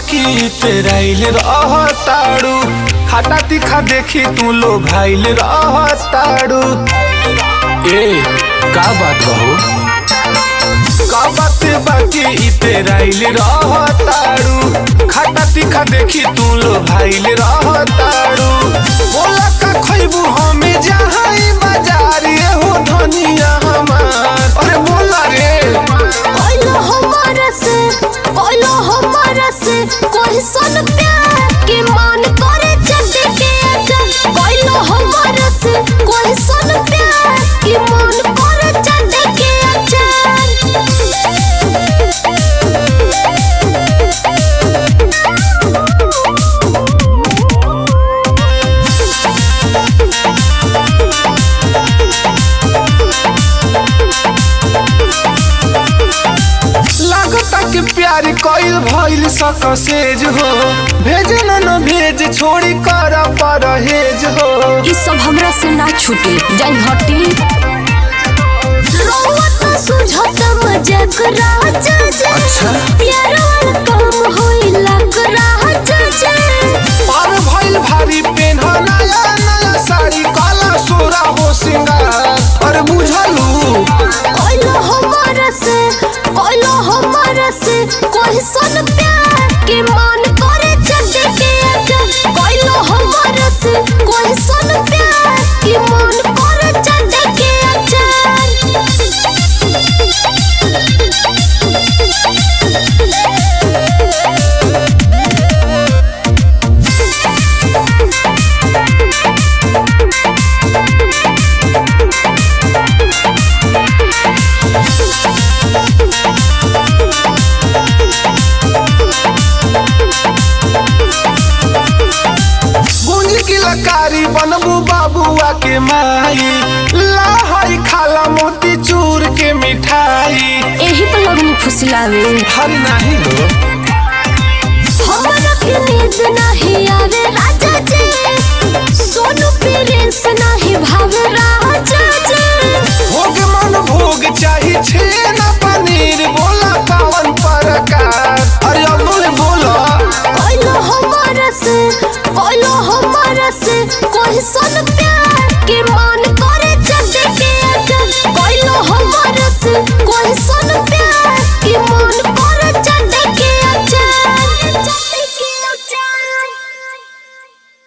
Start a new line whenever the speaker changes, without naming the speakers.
बाकी पेराइल रहताड़ू, खाता तीखा देखी तू लो भाइल रहताड़ू। ए का बात बहू, का बात बाकी पेराइल रहताड़ू, खाता तीखा देखी तू लो भाइल रहताड़ू। बोला का खइबू हमें जहाँ बाजार हो धनिया हमार, अरे बोला रे।
कोई सन प्यार के मान करे चढ़ के आजा, कोइलो हमारा से कोई सन प्यार के मान करे चढ़ के आजा।
लागता कि प्यार कइल भइल सकसेज हो, भेज न भेज छोड़ी कर परहेज हो।
ई सब हमरा से ना छूटे जाई हटी। रोवत सुझत मजाक राजा जे,
अच्छा
प्यार वाला काम होई लग राजा जे।
पार भइल भारी पेन नया नया साड़ी, काला सोरा हो सिंगार, अरे बुझलू।
कोइलो हमारा से कोई सन प्यार के मान करे चढ़ के आजा, कोइलो हमारा से कोई सन प्यार के मान करे चढ़ के आजा।
कारी बनबू बाबुआ के माई, लाहई खाला मोती चूर के मिठाई।
एही पर लगनी फुसलावे
हर नाही हो,
हमरा के नींद नाही आवे राजा जी, सोनू प्रिंस नाही भावे राजा जी।
भोग मन भोग चाही छेना पनीर, बोला पावन प्रकार, अरे अमूल बोला।
कोइलो हमारा से कोई सन